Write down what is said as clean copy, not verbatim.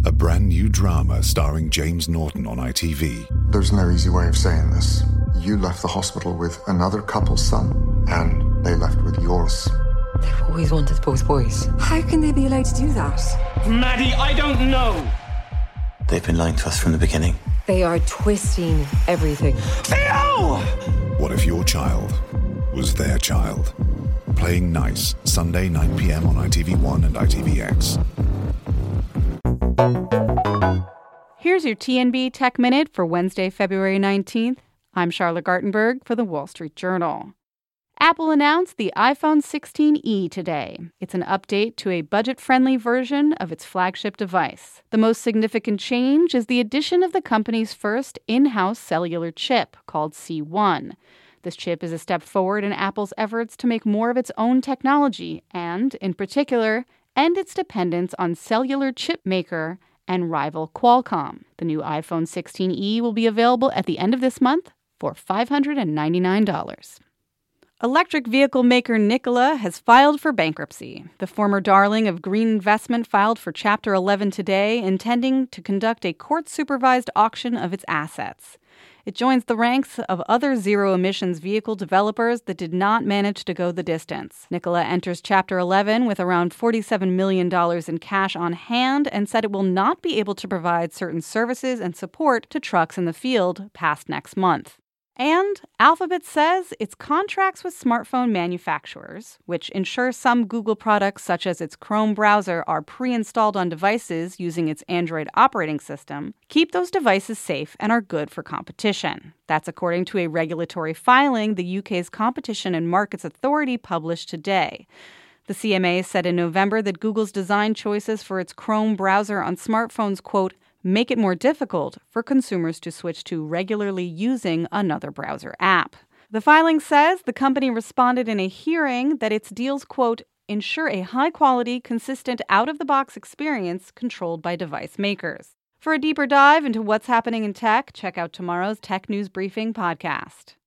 a brand new drama starring James Norton on ITV. There's no easy way of saying this. You left the hospital with another couple's son, and they left with yours. They've always wanted both boys. How can they be allowed to do that? Maddie, I don't know. They've been lying to us from the beginning. They are twisting everything. Theo! What if your child was their child? Playing Nice, Sunday 9 p.m. on ITV1 and ITVX. Here's your TNB Tech Minute for Wednesday, February 19th. I'm Charlotte Gartenberg for the Wall Street Journal. Apple announced the iPhone 16e today. It's an update to a budget-friendly version of its flagship device. The most significant change is the addition of the company's first in-house cellular chip, called C1. This chip is a step forward in Apple's efforts to make more of its own technology and, in particular, end its dependence on cellular chip maker and rival Qualcomm. The new iPhone 16e will be available at the end of this month for $599. Electric vehicle maker Nikola has filed for bankruptcy. The former darling of green investment filed for Chapter 11 today, intending to conduct a court-supervised auction of its assets. It joins the ranks of other zero-emissions vehicle developers that did not manage to go the distance. Nikola enters Chapter 11 with around $47 million in cash on hand and said it will not be able to provide certain services and support to trucks in the field past next month. And Alphabet says its contracts with smartphone manufacturers, which ensure some Google products such as its Chrome browser are pre-installed on devices using its Android operating system, keep those devices safe and are good for competition. That's according to a regulatory filing the UK's Competition and Markets Authority published today. The CMA said in November that Google's design choices for its Chrome browser on smartphones, quote, make it more difficult for consumers to switch to regularly using another browser app. The filing says the company responded in a hearing that its deals, quote, ensure a high-quality, consistent, out-of-the-box experience controlled by device makers. For a deeper dive into what's happening in tech, check out tomorrow's Tech News Briefing podcast.